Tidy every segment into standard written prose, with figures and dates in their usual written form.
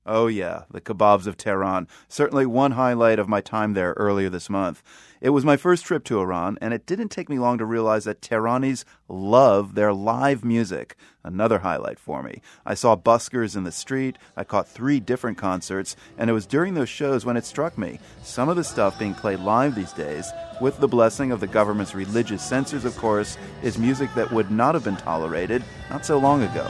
Oh, yeah, the kebabs of Tehran. Certainly one highlight of my time there earlier this month. It was my first trip to Iran, and it didn't take me long to realize that Tehranis love their live music. Another highlight for me. I saw buskers in the street, I caught 3 different concerts, and it was during those shows when it struck me. Some of the stuff being played live these days, with the blessing of the government's religious censors, of course, is music that would not have been tolerated not so long ago.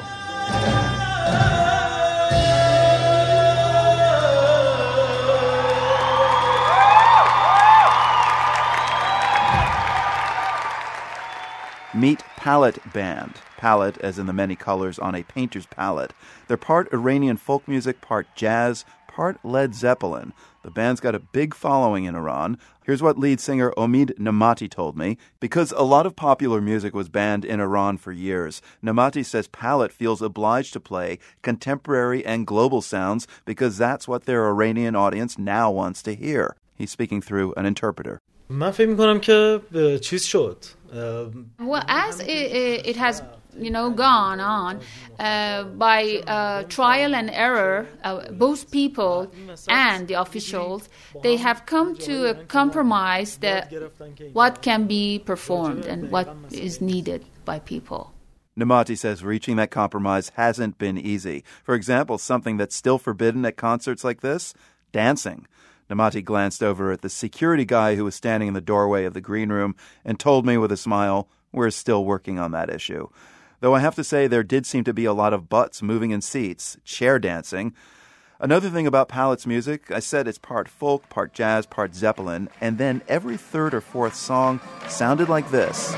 Meet Palette Band. Palette as in the many colors on a painter's palette. They're part Iranian folk music, part jazz, part Led Zeppelin. The band's got a big following in Iran. Here's what lead singer Omid Nemati told me. Because a lot of popular music was banned in Iran for years, Nemati says Palette feels obliged to play contemporary and global sounds because that's what their Iranian audience now wants to hear. He's speaking through an interpreter. من فکر می‌کنم که چیز شد. Well, as it has, gone on by trial and error, both people and the officials, they have come to a compromise that what can be performed and what is needed by people. Nemati says reaching that compromise hasn't been easy. For example, something that's still forbidden at concerts like this, dancing. Nemati glanced over at the security guy who was standing in the doorway of the green room and told me with a smile, we're still working on that issue. Though I have to say there did seem to be a lot of butts moving in seats, chair dancing. Another thing about Palette's music, I said it's part folk, part jazz, part Zeppelin, and then every third or fourth song sounded like this.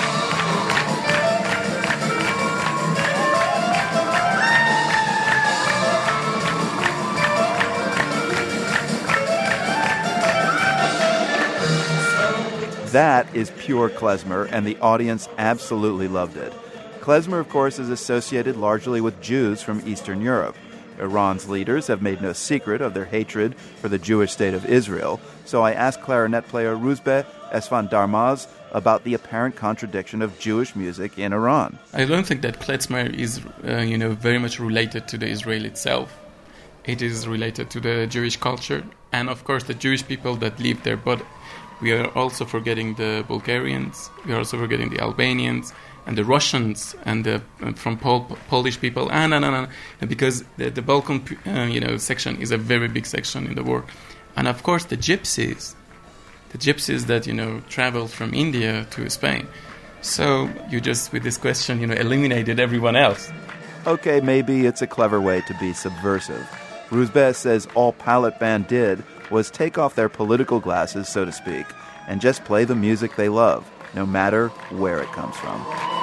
That is pure klezmer, and the audience absolutely loved it. Klezmer, of course, is associated largely with Jews from Eastern Europe. Iran's leaders have made no secret of their hatred for the Jewish state of Israel, so I asked clarinet player Rouzbeh Esfandarmaz about the apparent contradiction of Jewish music in Iran. I don't think that klezmer is, very much related to the Israel itself. It is related to the Jewish culture, and of course the Jewish people that live there, but we are also forgetting the Bulgarians, we are also forgetting the Albanians, and the Russians, and the from Polish people, because the Balkan, section is a very big section in the war. And of course the gypsies that, traveled from India to Spain. So you just, with this question, eliminated everyone else. Okay, maybe it's a clever way to be subversive. Rouzbeh says all Palette Band did was take off their political glasses, so to speak, and just play the music they love, no matter where it comes from.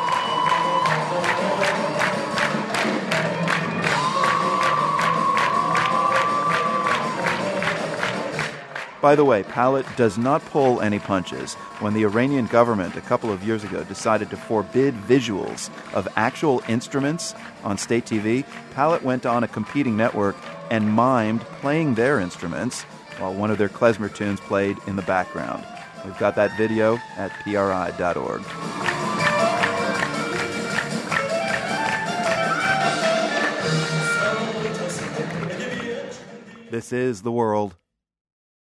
By the way, Palette does not pull any punches. When the Iranian government a couple of years ago decided to forbid visuals of actual instruments on state TV, Palette went on a competing network and mimed playing their instruments while one of their klezmer tunes played in the background. We've got that video at PRI.org. This is The World.